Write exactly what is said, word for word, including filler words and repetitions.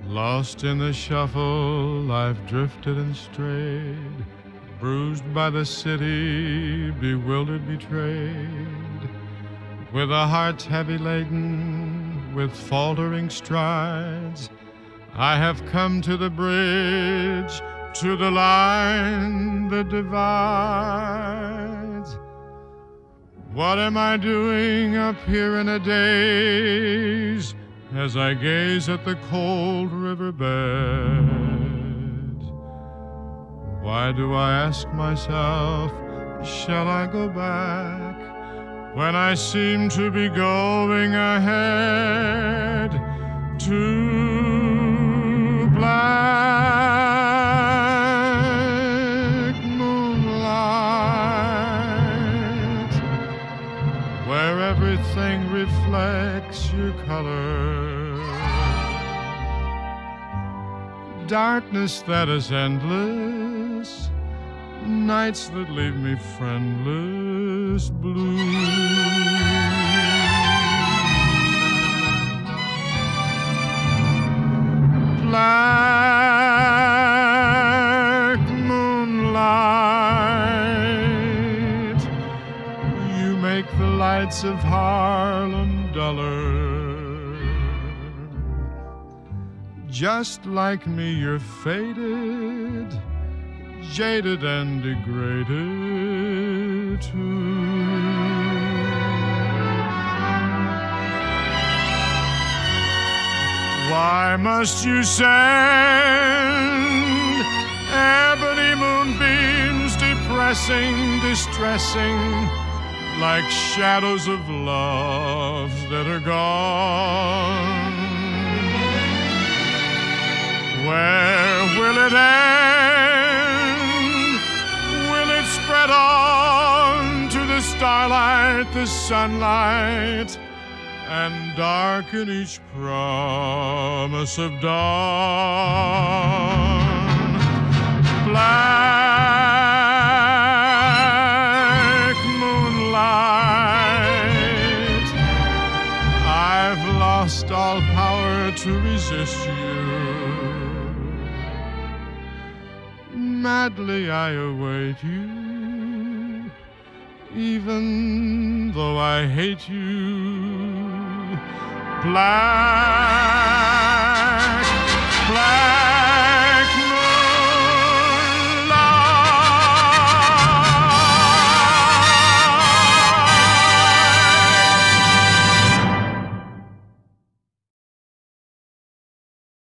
Lost in the shuffle, I've drifted and strayed, bruised by the city, bewildered, betrayed. With a heart heavy laden, with faltering strides, I have come to the bridge, to the line that divides. What am I doing up here in a daze as I gaze at the cold riverbed? Why do I ask myself, shall I go back when I seem to be going ahead to black moonlight, where everything reflects your color? Darkness that is endless, nights that leave me friendless, blue. Black moonlight, you make the lights of Harlem duller. Just like me, you're faded, jaded and degraded too. Why must you send ebony moonbeams, depressing, distressing, like shadows of loves that are gone? Where will it end? Will it spread on to the starlight, the sunlight, and darken each promise of dawn? Black moonlight, I've lost all power to resist you. Madly I await you, even though I hate you. Black